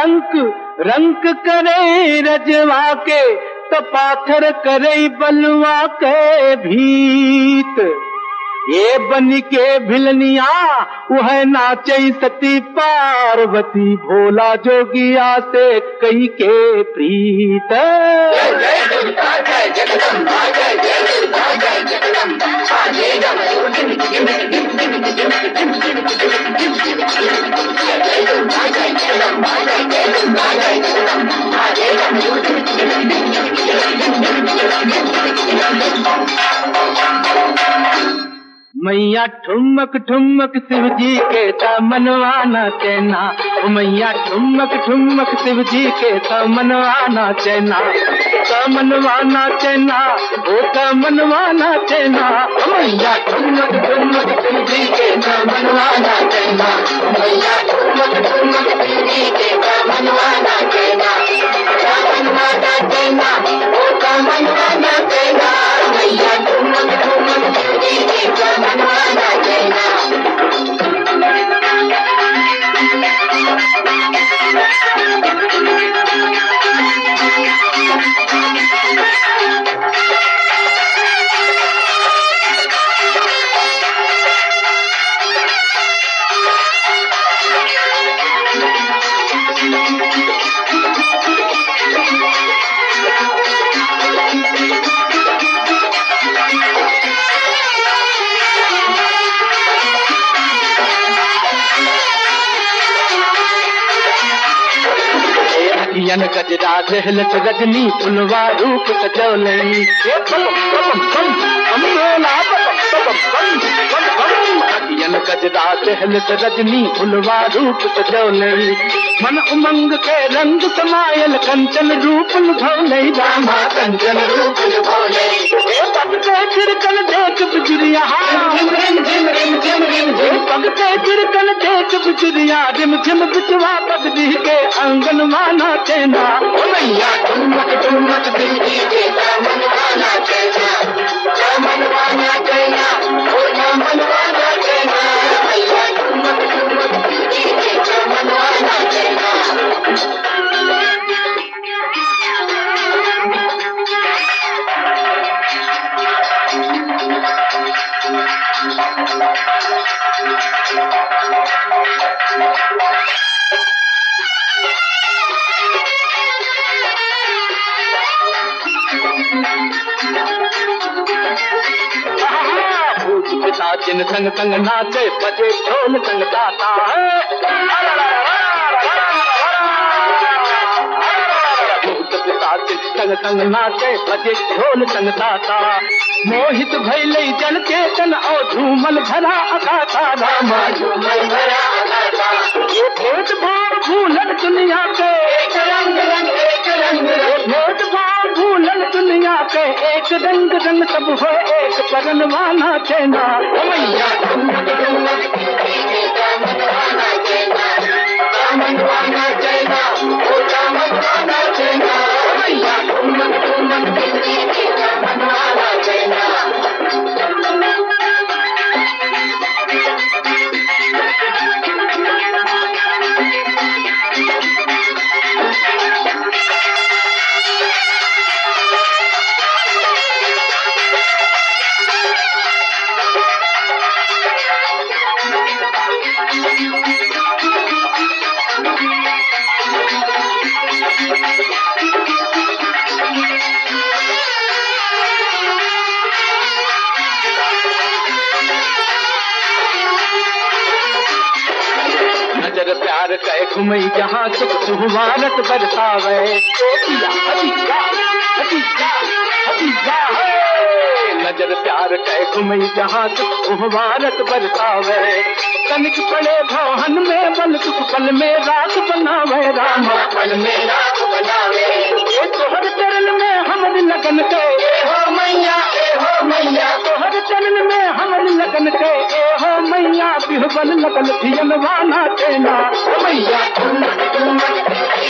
रंक रंक करे रजवा के तो पाथर करे बलवा के भीत। ये बन के भिलनिया वह नाचे सती पार्वती भोला जोगिया से कई के प्रीत। मैया ठुमक ठुमक शिव जी के मनवाना चैना। मैया ठुमक ठुमक शिव जी के मनवाना चैना। मनवाना चैना ओ मनवाना चैना। मैया ठुमक ठुमक शिव जी के मनवाना चैना। मैया ठुमक ठुमक शिव जी के मनवाना चैना। मनवाना चैना ओ मनवाना चैना। मैया ठुमक ठुमक शिव जी के मनवाना चैना। गजरा जहलत रजनी फुलवा रूप सजौलनी। गजरा जहलत रजनी फुलवा रूप सजौलनी। मन उमंग के रंग समायल कंचन रूप लुभौलई। रामा कंचन रूप लुभौलई। पगते चिरकन देख बिजुरिया पगते चिरकन देख बिजुरिया रिम झिम बिचवा पगदी के आंगन माना चैना। मैया ठुमक ठुमक बिजली के मनवाना चैना। मनवाना चैना ओ मनवाना चैना। मैया ठुमक ठुमक बिजली के मनवाना चैना। जिन संग संग नाचे बजे ढोल संग ताता। संग संग नाचे बजे ढोल संग ताता। मोहित भैलई जन चेतन और झूमल भरा अगाथा। रामा झूमल भरा अगाथा। ये भेद भाव भूलन दुनिया के एक रंग रंग एक रंग। भेद भाव भूलन दुनिया के एक रंग रंग सब हो एक परनवाना चैना। मैया ठुमक ठुमक मनवाना चैना। मनवाना चैना ओ मनवाना चैना। मैया ठुमक ठुमक मनवाना चैना। प्यार कह घुमई जहाँ सुख सुहवारत बरसावे। नजर प्यार कह घुमई जहाँ सुख सुहवारत बरसावे। तनिक पड़े भवन में बल सुख पल में रात बनावे। रामा पल में रात बनावे। तोहर चरण में हमर लगन के हो मैया हो मैया। तोहर चरण में हमर लगन के हो मैया। बिहबल लगन थियन वाना चैना। मैया ठुमक ठुमक